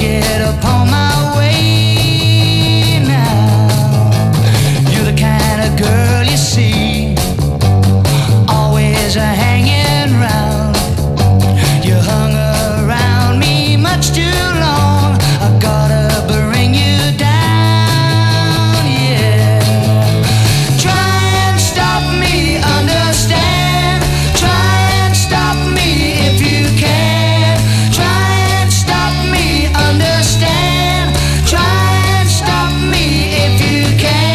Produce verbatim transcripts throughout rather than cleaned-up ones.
get upon my way now. You're the kind of girl you see, always a hanging round. You hung around me much too long. I gotta bring you down, yeah. Try and stop me, understand. Try and stop me if you can. Try and stop me, understand. Try and stop me if you can.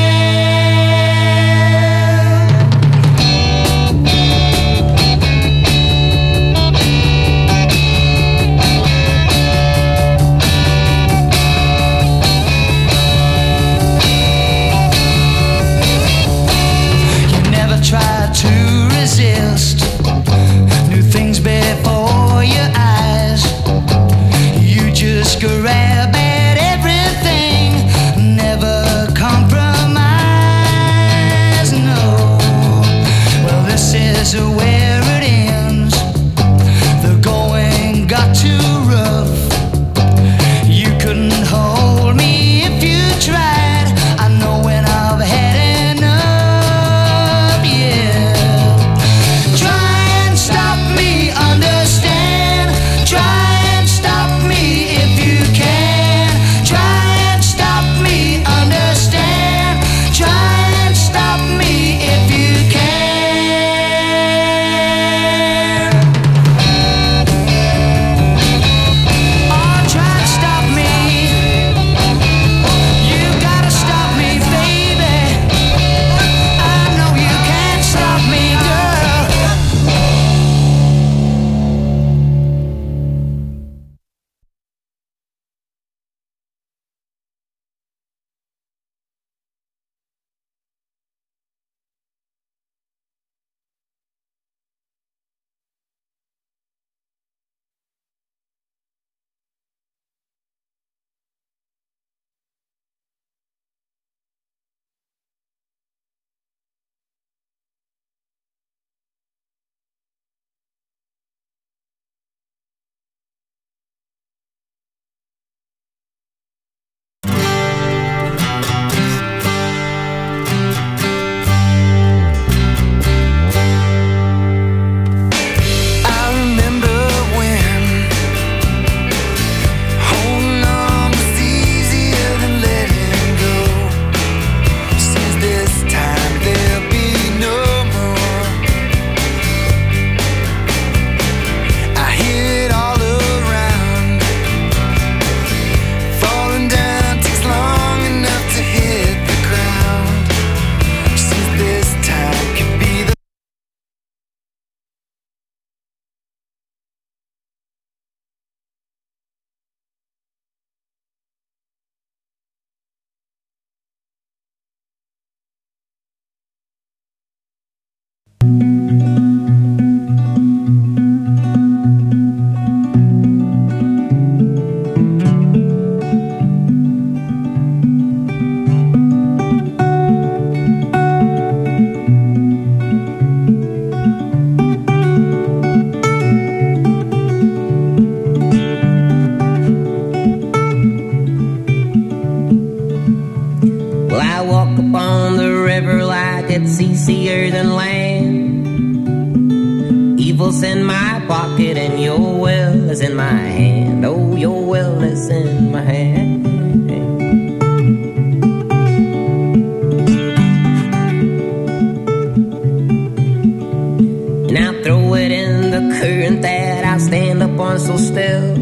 You never tried to resist new things before your eyes. You just grab at everything, never compromise, no. Well, this is where it ends. The going got too rough. You couldn't hold me if you tried. I know when I've had enough, yeah. Try and stop me, understand. Try and stop me if you can. Try and stop me, understand. Try and stop me if you can. Oh, try and stop me. You gotta stop me, baby. I know you can't stop me, girl. I remember when holding on was easier than letting go. Since this time there'll be no more. I hear it all around. Falling down takes long enough to hit the ground. Since this time could be the Well, I walk upon the river like it's easier than land. Evil's in my pocket and your will is in my hand. Oh, your will is in my hand. And I'll throw it in the current that I stand upon so still.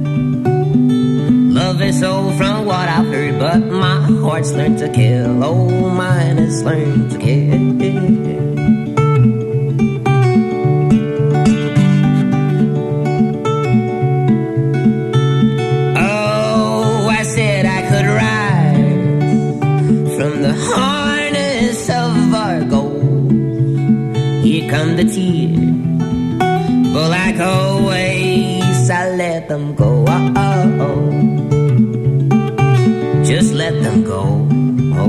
Love is so from what I've heard, but my heart's learned to kill. Oh, mine has learned to kill. Oh, I said I could rise from the harness of our gold. Here come the tears, but like always, I let them go. Oh, oh, oh. Just let them go. Oh.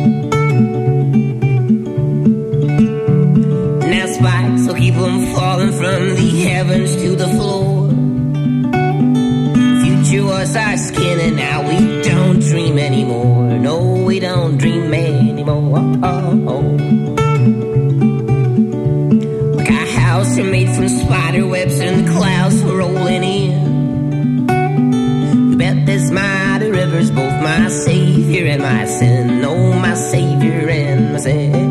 Now spikes will keep them falling from the heavens to the floor. Future was us our skin, and now we don't dream anymore. No, we don't dream anymore. Oh, oh, oh. Like our house are made from spider webs and the clouds were rolling in. You bet this mighty river's both my savior and my sin. Oh, my savior and my sin.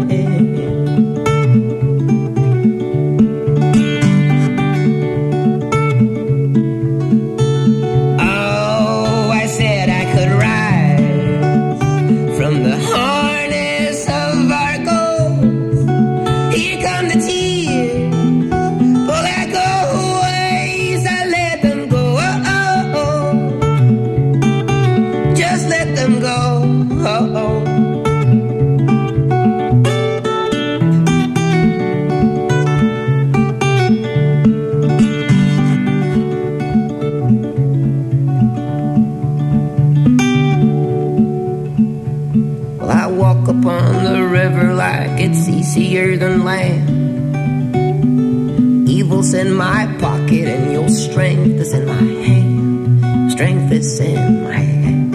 It's easier than land. Evil's in my pocket and your strength is in my hand. Strength is in my hand.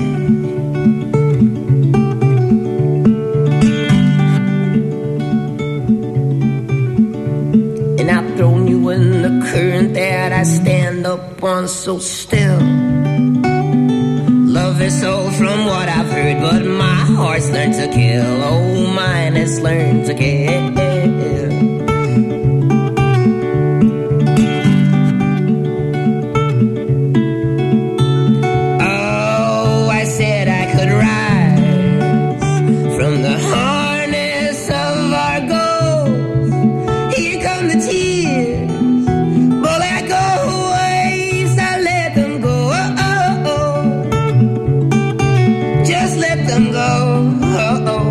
And I've thrown you in the current that I stand up on so still. Love is all from what I've heard, but my heart's learned to kill. Oh, mine has learned to kill. Oh, I said I could rise from the harness of our ghosts. Here come the tears, but like old waves, I let them go. Just let them go. Oh, oh.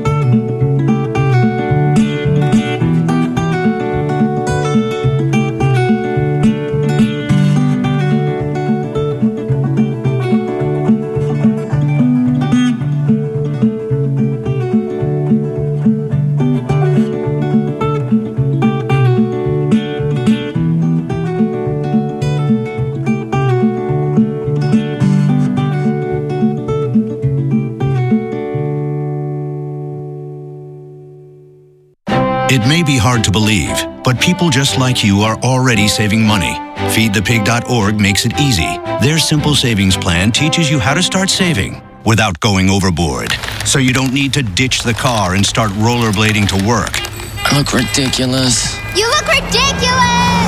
It may be hard to believe, but people just like you are already saving money. feed the pig dot org makes it easy. Their simple savings plan teaches you how to start saving without going overboard. So you don't need to ditch the car and start rollerblading to work. I look ridiculous. You look ridiculous!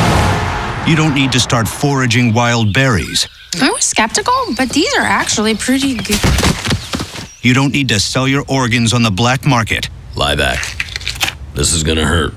You don't need to start foraging wild berries. I was skeptical, but these are actually pretty good. You don't need to sell your organs on the black market. Lie back. This is gonna hurt.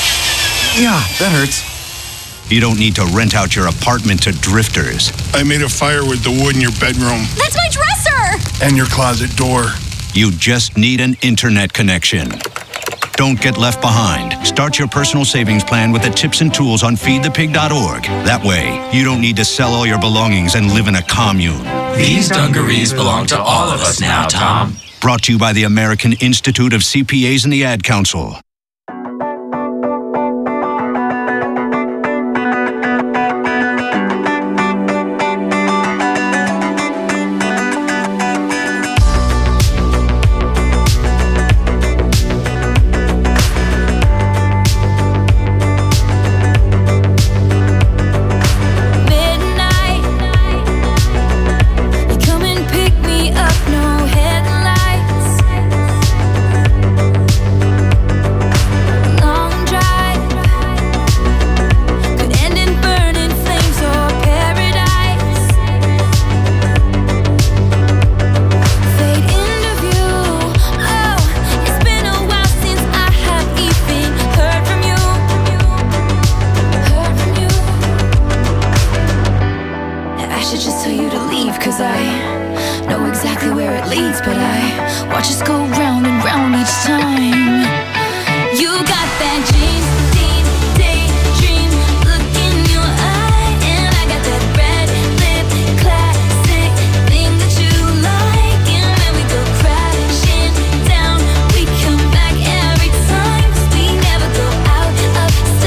Yeah, that hurts. You don't need to rent out your apartment to drifters. I made a fire with the wood in your bedroom. That's my dresser! And your closet door. You just need an internet connection. Don't get left behind. Start your personal savings plan with the tips and tools on feed the pig dot org. That way, you don't need to sell all your belongings and live in a commune. These dungarees belong to all of us now, Tom. Brought to you by the American Institute of C P As and the Ad Council.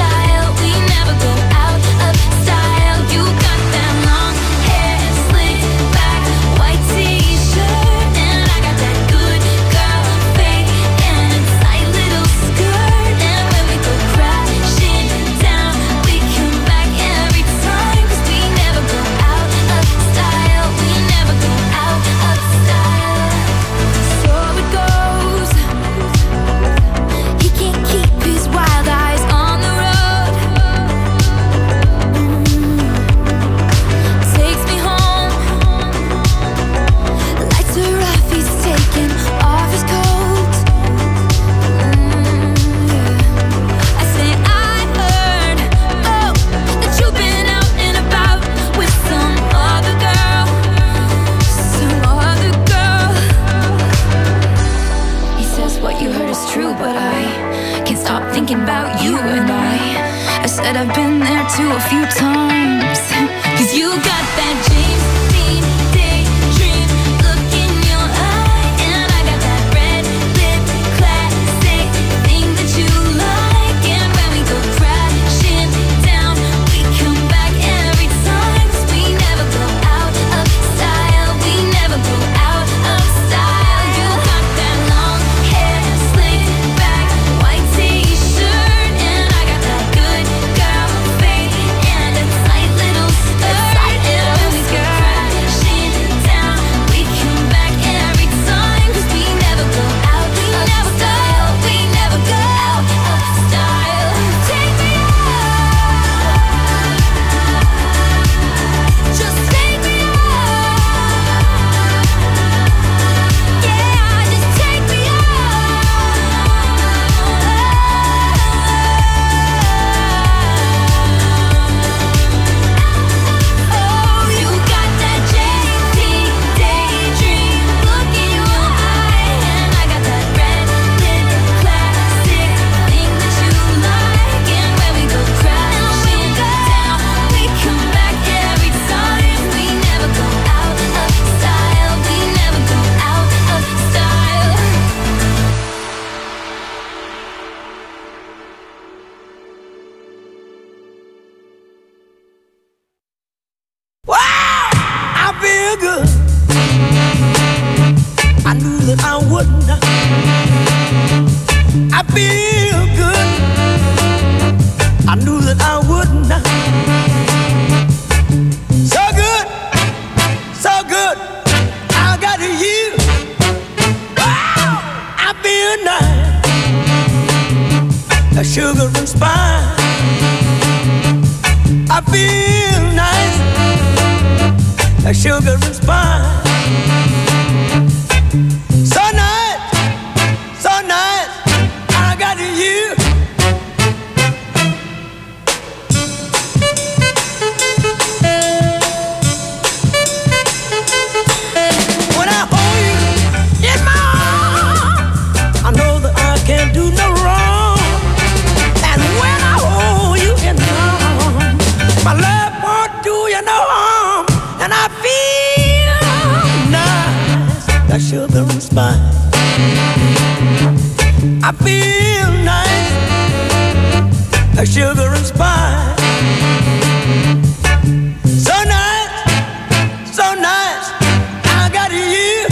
Slick feel good. I knew that I wouldn't. I feel good. I knew that I wouldn't. So good, so good. I got you. Wow, I feel nice. A sugar and spice. I feel nice. A sugar and spice. So nice, so nice. I got you. When I hold you in my arms, I know that I can't do no wrong. And when I hold you in my arms, my love won't do you no harm. And I feel nice, like sugar and spice. I feel nice, like sugar and spice. So nice, so nice, I got you.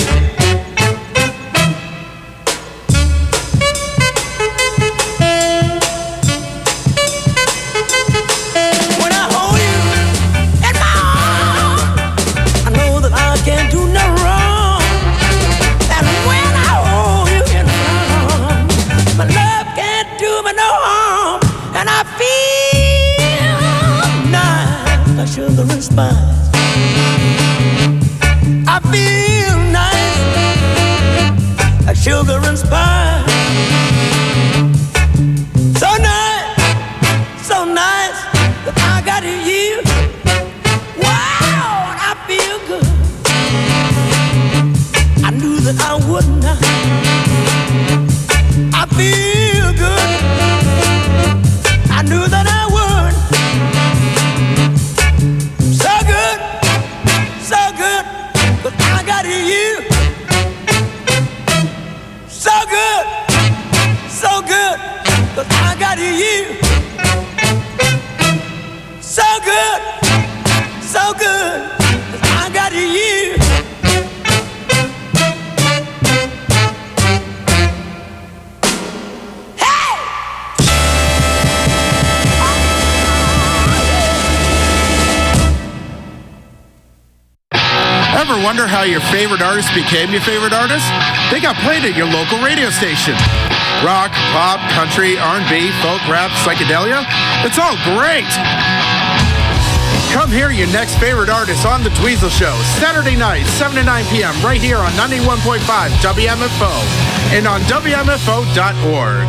When I hold you in my arms, I know that I can't do no wrong. And when I hold you in my arms, my love can't do me no harm. And I feel nice, like sugar and spice. I feel nice, like sugar and spice. So nice, so nice, that I got you. Wow, and I feel good. I knew that I wouldn't. I feel good. I knew that I would. So good, so good, but I got you. So good, so good, but I got you. So good, so good, but I got you. Ever wonder how your favorite artist became your favorite artist? They got played at your local radio station. Rock, pop, country, R and B, folk, rap, psychedelia. It's all great. Come hear your next favorite artist on The Dweezil Show, Saturday night, seven to nine p.m. right here on ninety-one point five W M F O and on W M F O dot org.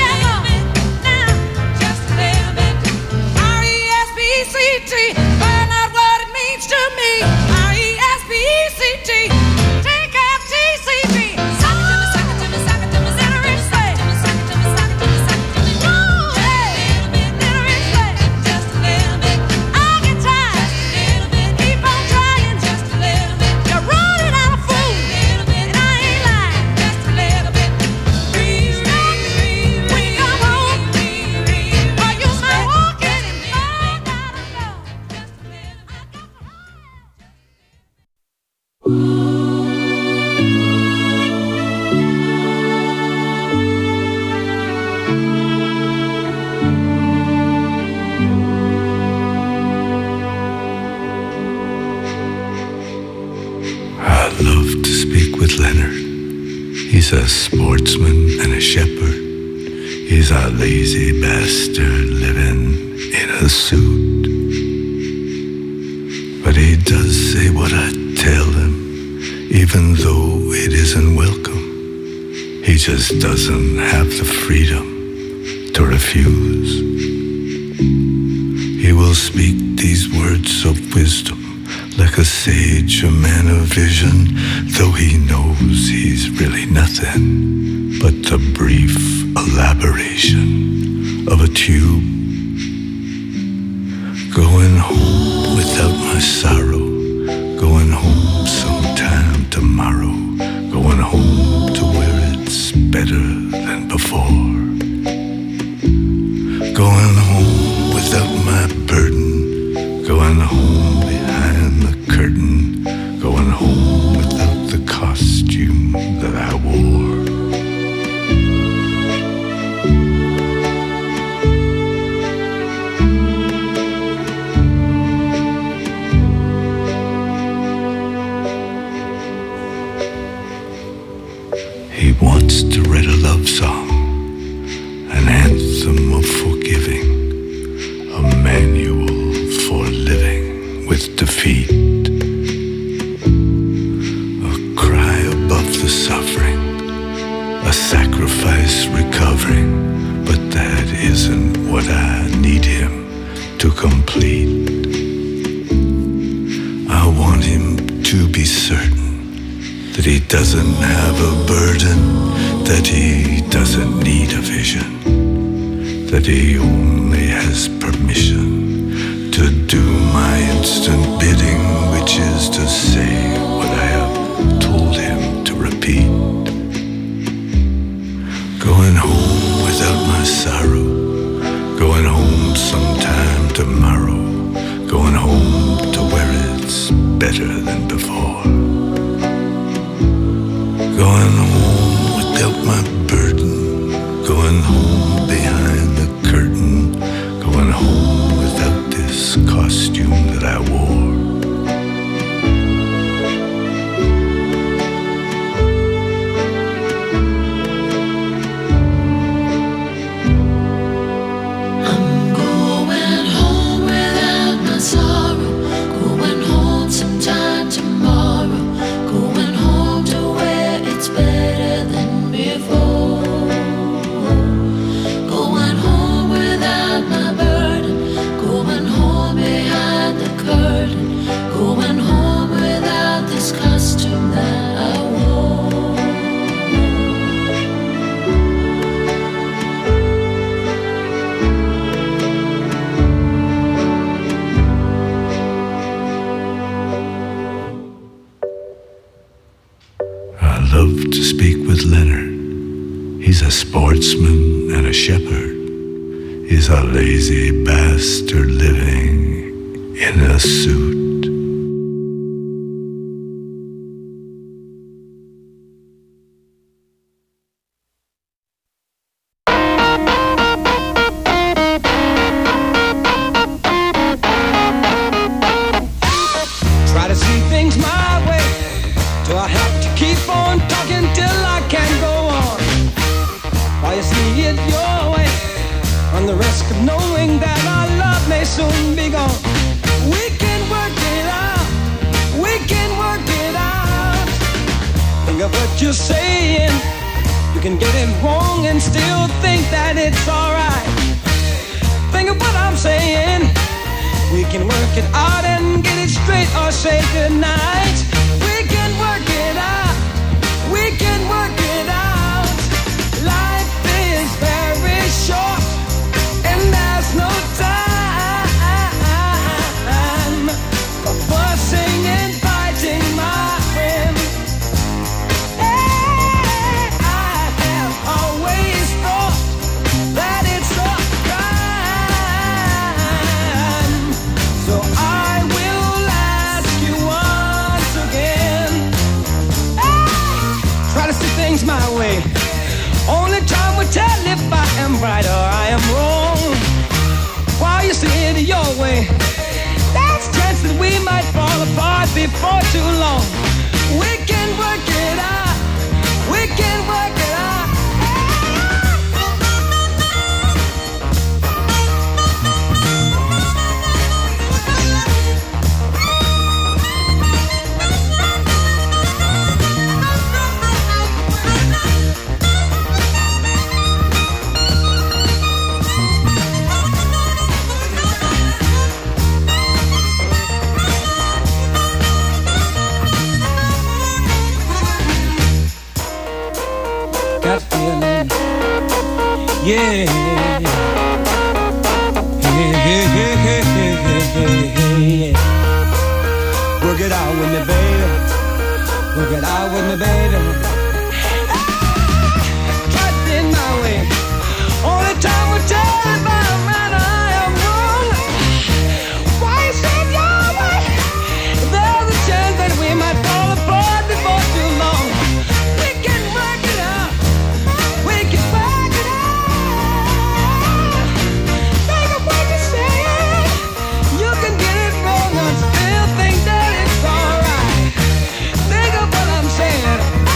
Tree, burn He's a sportsman and a shepherd. He's a lazy bastard living in a suit. But he does say what I tell him, even though it isn't welcome. He just doesn't have the freedom to refuse. He will speak these words of wisdom like a sage, a man of vision, though he knows he's really nothing but the brief elaboration of a tube. Going home without my sorrow, going home sometime tomorrow, going home to where it's better than before. Going home without my burden, going home behind the curtain, going home without the costume that I wore. He wants to write a love song, an anthem of forgiving, a manual for living with defeat, a cry above the suffering, a sacrifice recovering, but that isn't what I need him to complete. I want him to be certain that he doesn't have a burden, that he doesn't need a vision, that he only has permission to do my instant bidding, which is to say what I have told him to repeat. Going home without my sorrow, going home sometime tomorrow, going home to where it's better than before. Going home without my burden, going home behind the curtain, going home without this costume that I wore. I'm going home without my sorrow, going home sometime tomorrow, going home to where it's better than before. Going home without my burden, going home behind the curtain, going home without this costume that I wore. I love to speak with Leonard. He's a sportsman and a shepherd. He's a lazy bastard living in a suit. Try to see things my way. Do I have to keep on talking till I can't go on? While you see it your way, on the risk of knowing that our love may soon be gone. We can work it out, we can work it out. Think of what you're saying. You can get it wrong and still think that it's alright. Think of what I'm saying. We can work it out and get it straight or say goodnight. We can work it out, we can work it out. Life is very short and there's no time for fussing and fighting, my friend. Hey, I have always thought that it's a crime, so I will ask you once again. Hey, try to see things my way. Only time will tell if I am right or I am wrong. While you see it your way, there's a chance that we might fall apart before too long. We can work it out, we can work yeah. Hey, hey, hey, hey, hey, hey, hey, yeah. Work it out with me, baby. Work it out with me, baby. Right in my way. Only time will tell if I'm right or I am wrong. Why you step your way? There's a chance that we might fall apart before too long. We can work it out. We can work it out. Think of what you're saying. You can get it wrong and still think that it's alright. Think of what I'm saying.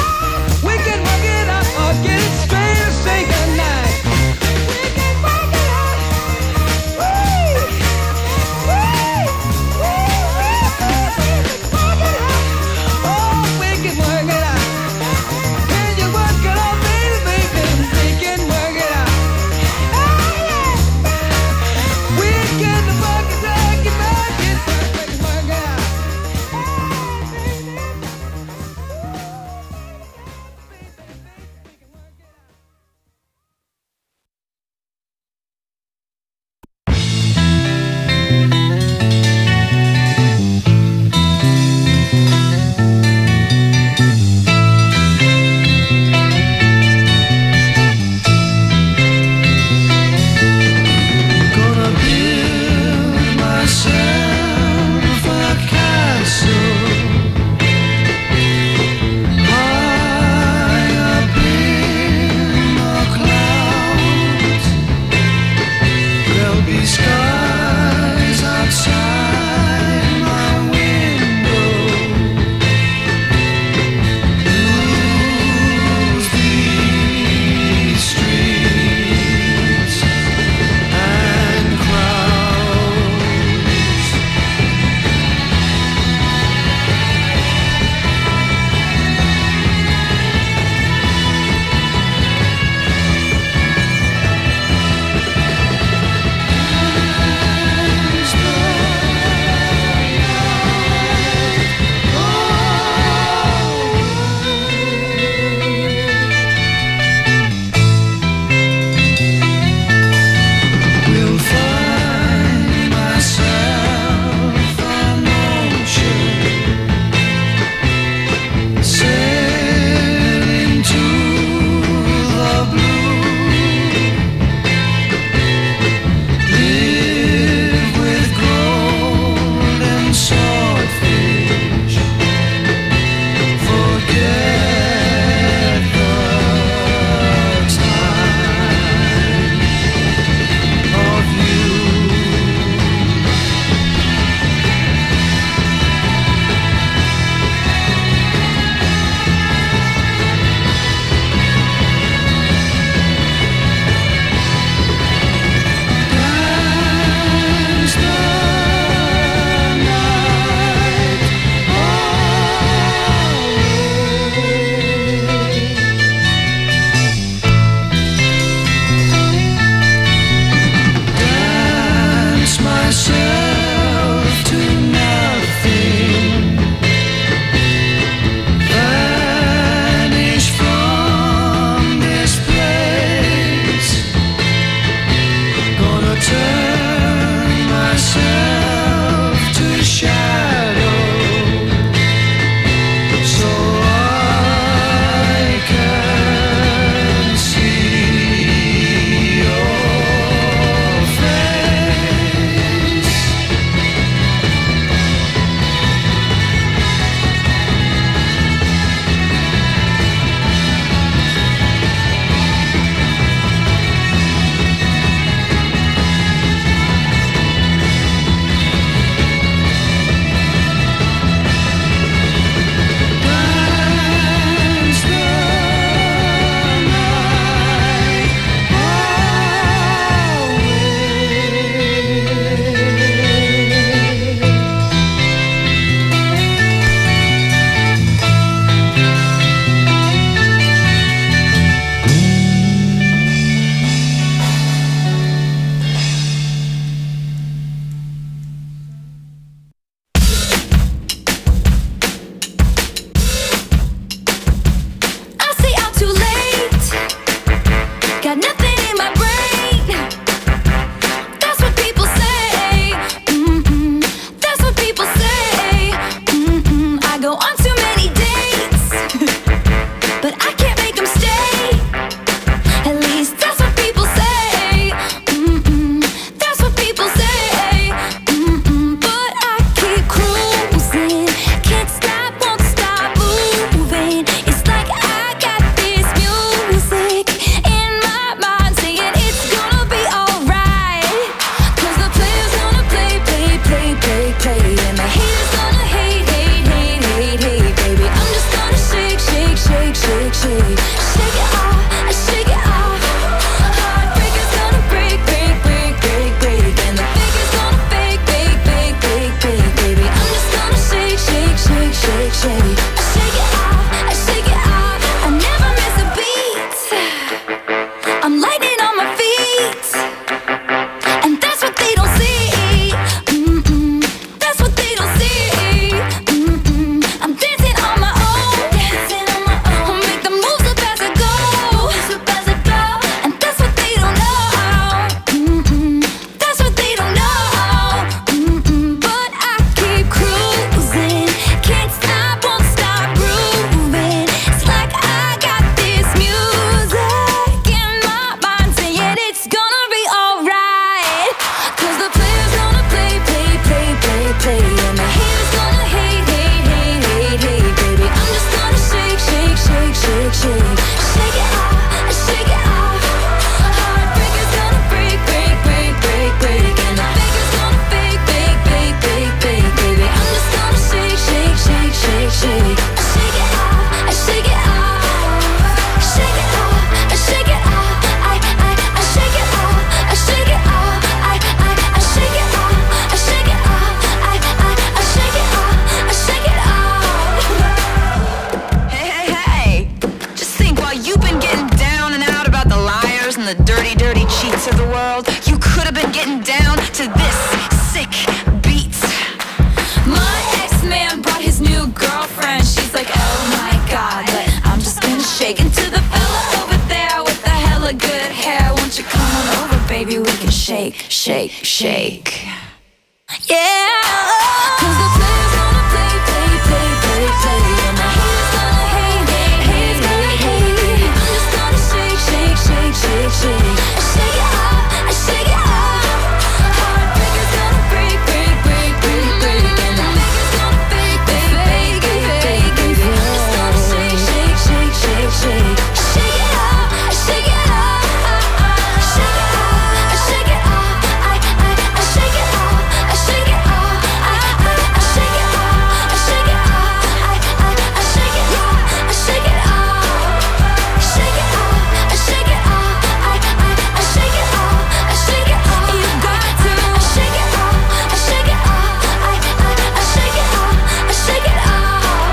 shake, shake, shake. Yeah, 'cause the players gonna play, play, play, play, play, and the haters gonna hate, hate, hate, hate, hate. I'm just gonna shake, shake, shake, shake, shake. I shake it off, I shake it off. Heartbreakers gonna break, break, break, break, break, and the fakers gonna fake, fake, fake, fake, fake. I'm just gonna shake, shake, shake, shake, shake. I shake it off, I shake it off. I shake it off, I shake it off. I I I shake it off, I shake it off. I I I shake it off, I shake it off. I I I shake it off, I shake it off. Shake it off, I shake it off. I I I shake it off, I shake it off. You got to shake it off, I shake it off. I I I shake it off, I shake it off.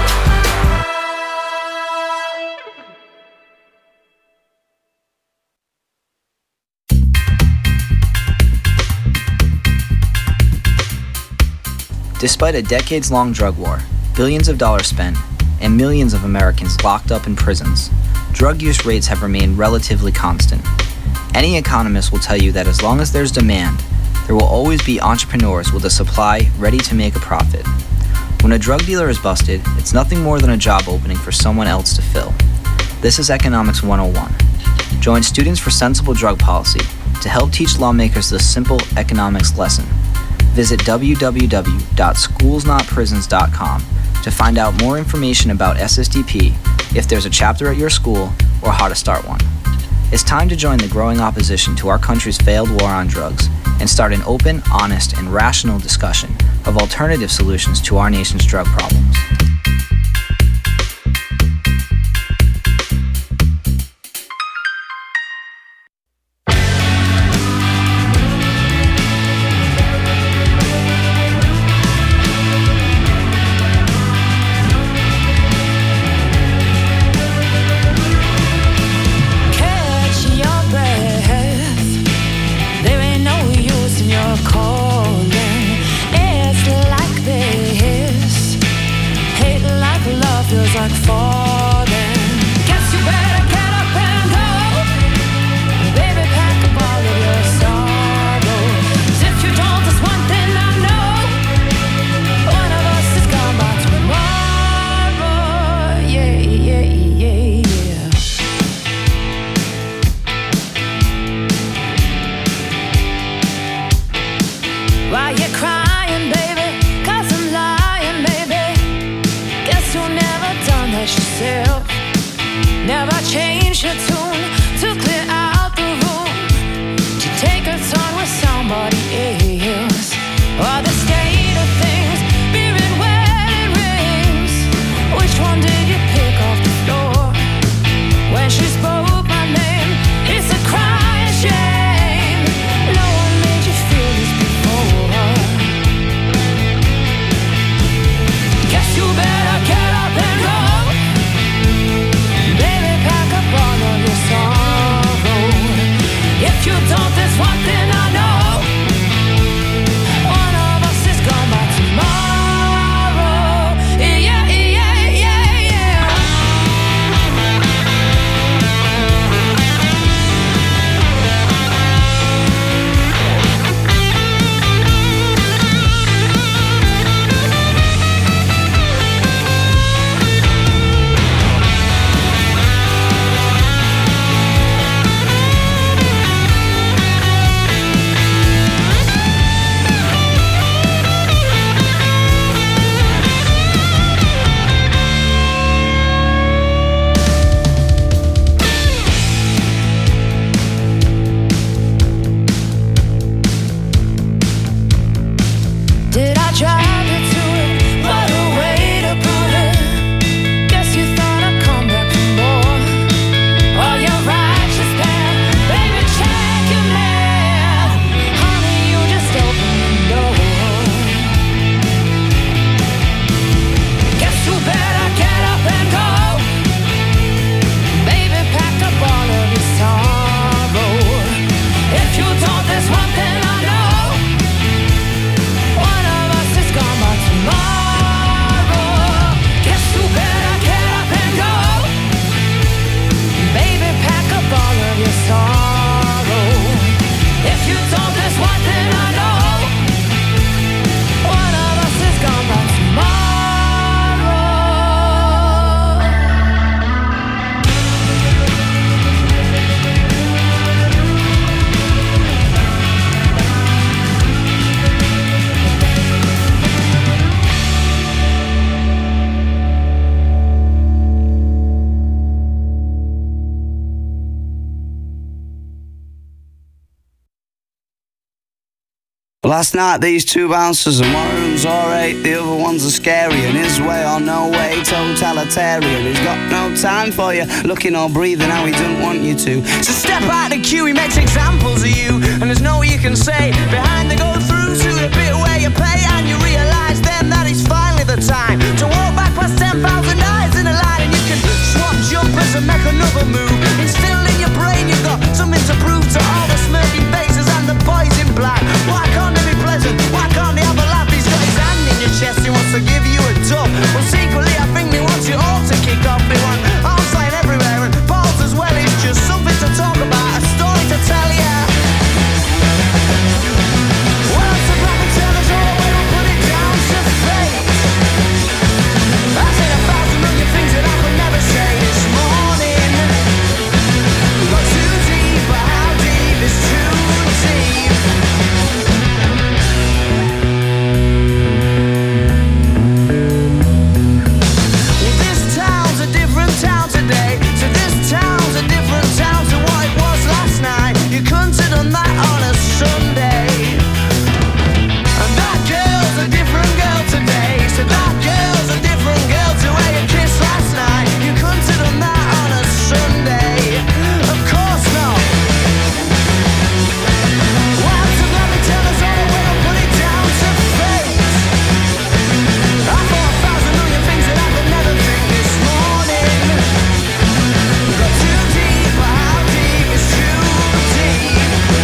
Despite a decades-long drug war, billions of dollars spent, and millions of Americans locked up in prisons, drug use rates have remained relatively constant. Any economist will tell you that as long as there's demand, there will always be entrepreneurs with a supply ready to make a profit. When a drug dealer is busted, it's nothing more than a job opening for someone else to fill. This is Economics one oh one. Join Students for Sensible Drug Policy to help teach lawmakers this simple economics lesson. Visit w w w dot schools not prisons dot com to find out more information about S S D P, if there's a chapter at your school, or how to start one. It's time to join the growing opposition to our country's failed war on drugs and start an open, honest, and rational discussion of alternative solutions to our nation's drug problems. You better get up and go. Baby, pack up all of your Last night these two bouncers, and one of them's alright, the other one's a scary, and his way or no way, totalitarian. He's got no time for you, looking or breathing how he doesn't want you to. So step out the queue, he makes examples of you, and there's no you can say behind the go through to the bit where you pay, and you realise then that it's finally the time to walk back past ten thousand eyes in a line, and you can swap jumpers and make another move. Instilled in your brain you've got something to prove to all the smirking faces and the boys in black. Why can't they be pleasant? Why can't they have a laugh? He's got his hand in your chest, he wants to give you a tub. Well, secretly I think he wants you all to kick off. They want arms flying everywhere and balls as well. It's just something to talk about, a story to tell ya. Well, it's a black and tellers all the way, we'll put it down to fate. I said a thousand million things that I could never say this morning. We got too deep, but how deep is too deep? Well, this town's a different town today. So this town's a different town to what it was last night. You couldn't have done that on a Sunday. And that girl's a different girl today. So that girl's a different girl to where you kissed last night. You couldn't have done that on a Sunday. Of course not. Well, to let me tell us all the way, I'll put it down to fate. I thought a thousand million things that I could never think this morning. We got too deep, but how deep is too deep?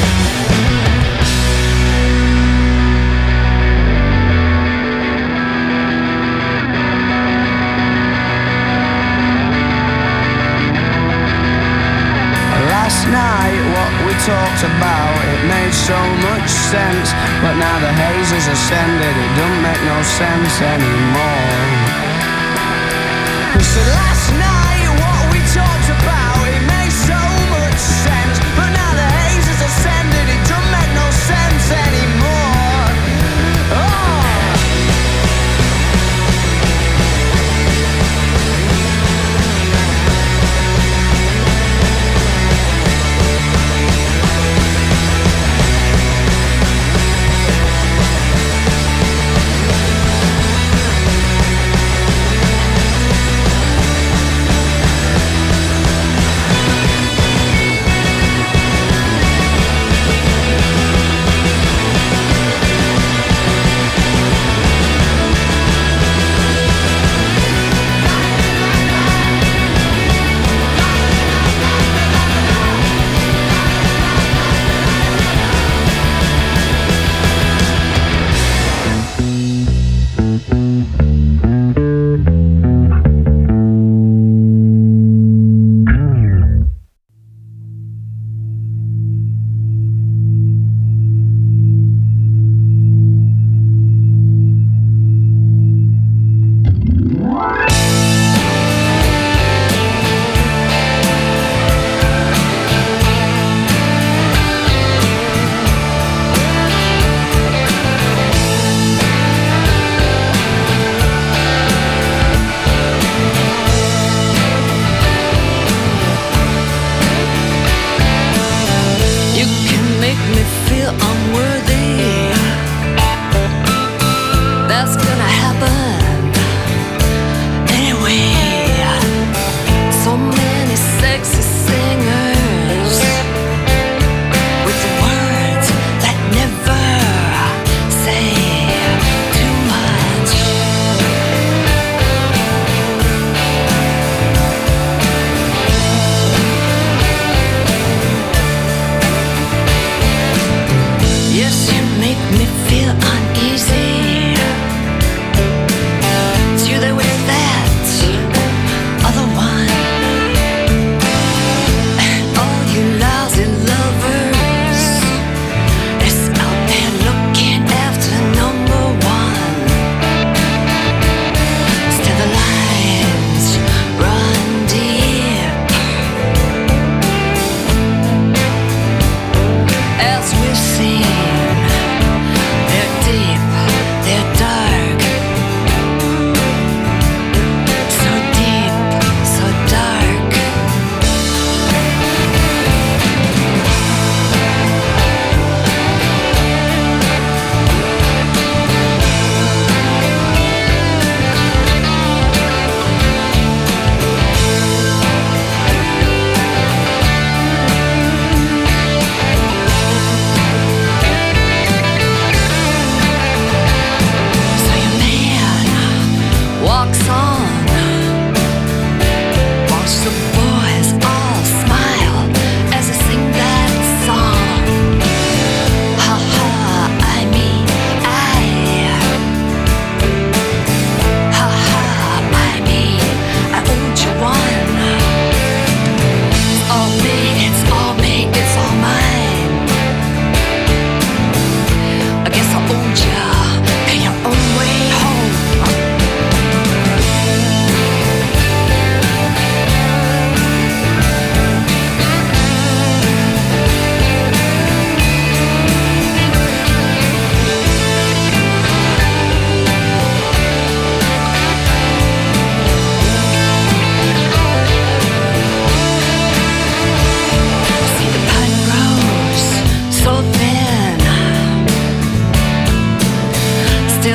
Last night what we talked about, it made so much sense, but now the haze has ascended, it don't make no sense anymore. So last night what we talked about, it made so much sense, but now the haze has ascended, it don't make no sense anymore. Oh.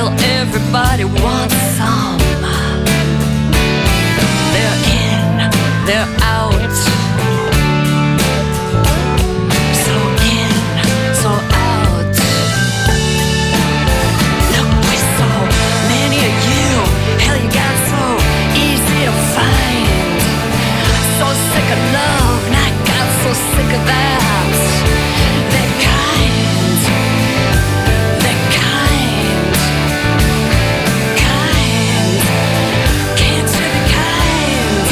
Well, everybody wants some. They're in, they're out. So in, so out. Look, with so many of you, hell, you got so easy to find. So sick of love, and I got so sick of that. They're kind, they're kind, kind. Can't you be kind?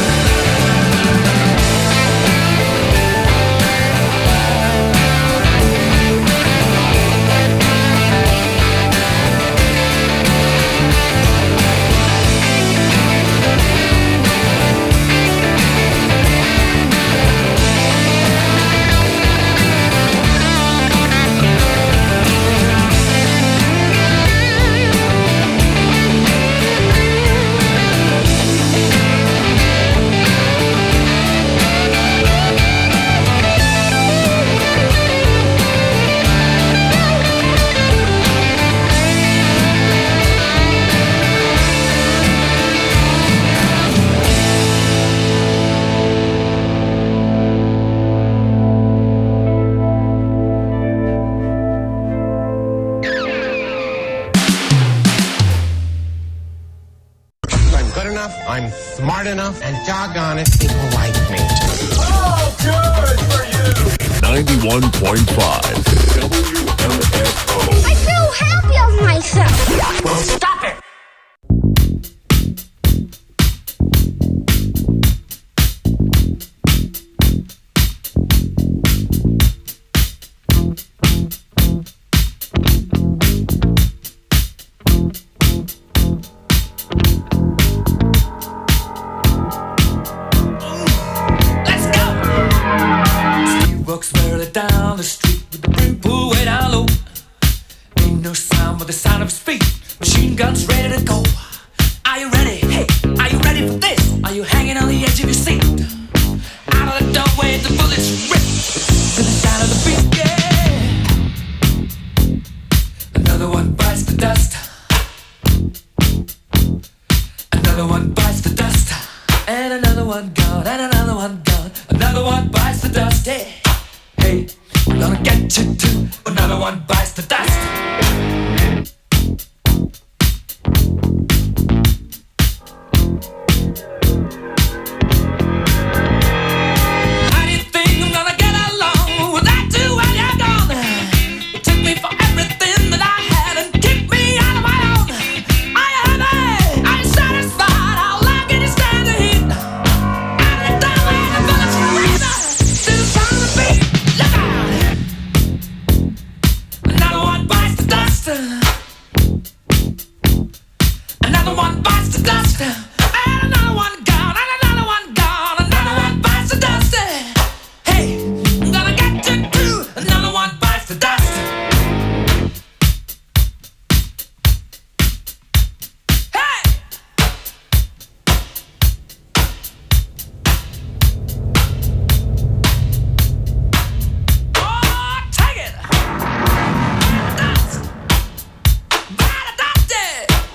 I'm good enough, I'm smart enough, and doggone it, people like me. Oh, good for you! ninety-one point five W M F O. I feel happy of myself. Well, stop it! Steve walks merrily down the street with the brim pulled way down low. Ain't no sound but the sound of his feet. Machine guns ready to go. Are you ready? Hey, are you ready for this? Are you hanging on the edge of your seat? Out of the doorway, the bullets rip to the sound of the beat. Yeah. Another one bites the dust. Another one bites the dust. And another one gone. And another one gone. Another one bites the dust. Hey, hey, I'm gonna get you too. Another one bites the dust. How do you think I'm gonna get along without you when you're gone? You took me for everything that I had and kicked me out of my own. Are you happy? Are you satisfied? How long can you stand the heat? Out of the doorway, the bullets rip to the sound of the beat. Look out! Another one bites the dust. Another one bites the dust. And another one gone. And another one gone. Another one bites the dust. Hey, I'm gonna get you too. Another one bites the dust. Hey! Oh, take it! Dust! By the dusty!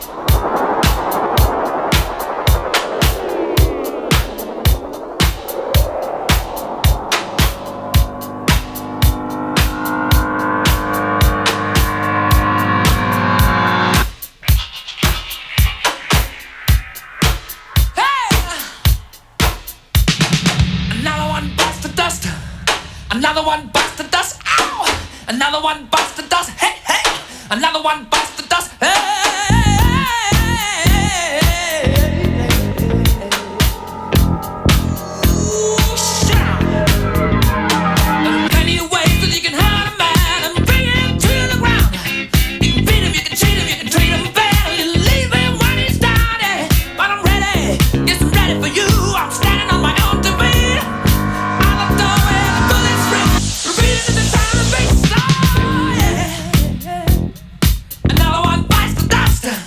Another one bites the dust. Another one bites the dust. Ow! Another one bites the dust. Hey, hey! Another one bites the dust. Hey! Ooh, shit! There are plenty of ways that you can hurt a man and bring him to the ground. You can beat him, you can cheat him, you can treat him bad, you leave him when he's down. Yeah. But I'm ready, yes, I'm ready for you. I'm standing on my own two feet. Out the doorway, the bullets rip, repeating to the sound of the bass. Oh, yeah. Another one bites the dust.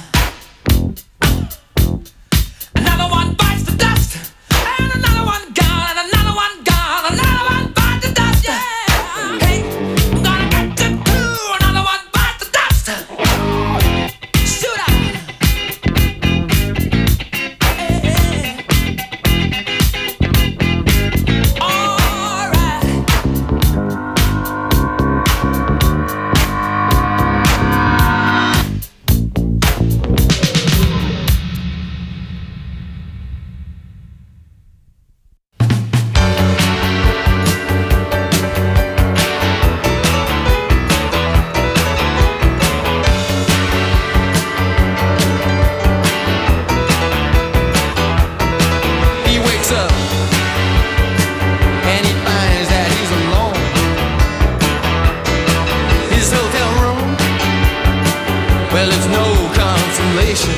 station.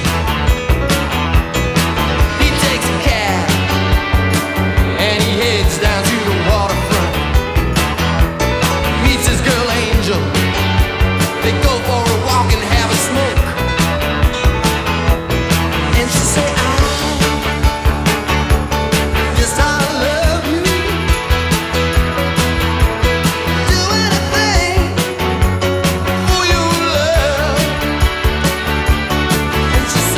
He takes a cab and he heads down to the waterfront. Meets his girl Angel. They go for a walk and have a smoke. And she said, I, yes, I love you. Do anything for your love. And she said,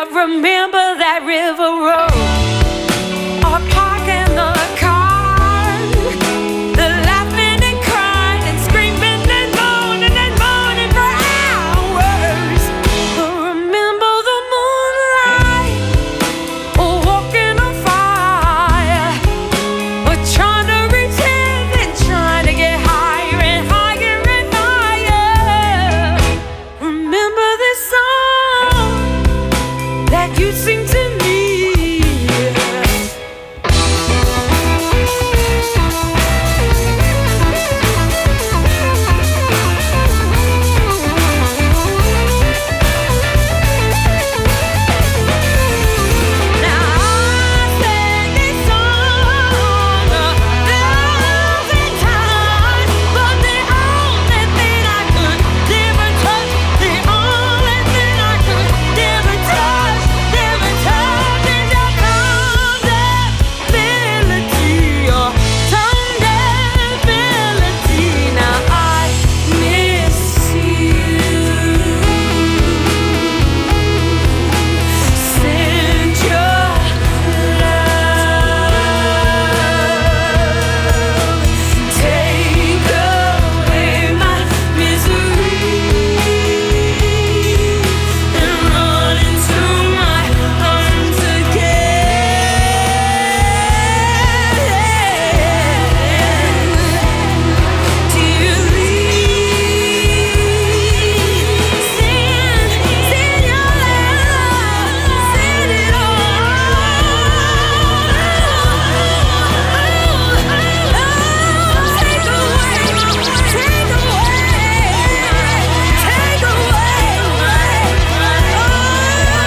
remember that river road, or parking the car, the laughing and crying and screaming and moaning and moaning for hours. Remember the moonlight, or walking on fire, or trying to reach heaven, trying to get higher and higher and higher. Remember this song that you sing to